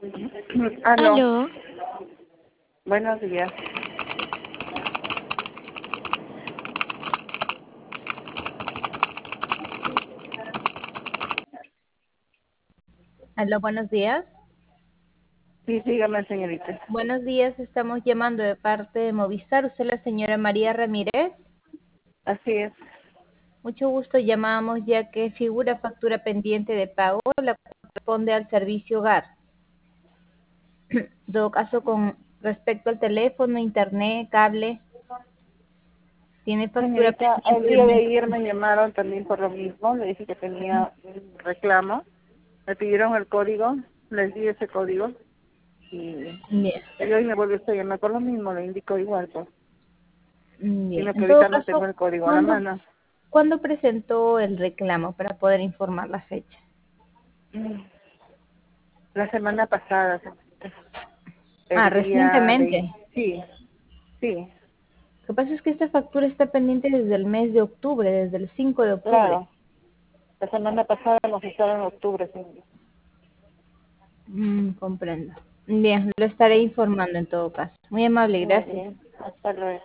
Aló, Aló, buenos días. aló, buenos días. Sí, dígame, señorita. Buenos días, estamos llamando de parte de Movistar. Usted es la señora María Ramírez. Así es. Mucho gusto, llamamos ya que figura factura pendiente de pago, la cual corresponde al servicio hogar. En todo caso, con respecto al teléfono, internet, cable, tiene factura Señorita, el pendiente del día de mes. ayer me llamaron también por lo mismo. Le dije que tenía un reclamo. Me pidieron el código, les di ese código Bien, y hoy me vuelve usted a llamar por lo mismo, le indico igual, pues. bien. Sino que En todo ahorita no tengo caso, el código a la ¿cuándo, mano. ¿cuándo presentó el reclamo para poder informar la fecha? Mm, La semana pasada, señorita. Ah, El día de... recientemente. Sí, sí, Lo que pasa es que esta factura está pendiente desde el mes de octubre, desde el 5 de octubre. claro. La semana pasada nos hicieron en octubre, señorita. Comprendo. Bien, lo estaré informando en todo caso. Muy amable, Muy gracias. bien. Hasta luego.